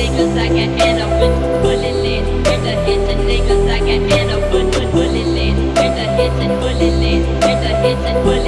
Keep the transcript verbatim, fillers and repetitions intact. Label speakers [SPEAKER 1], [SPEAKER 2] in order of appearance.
[SPEAKER 1] niggas I can handle with bullet lit. With the hits and niggas I can handle with bullet lit. With the hits and bullet lit. With the hits and bullet